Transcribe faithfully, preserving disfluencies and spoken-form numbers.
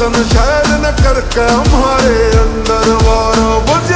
रोशन शहर न करके हमारे अंदर वारा बजे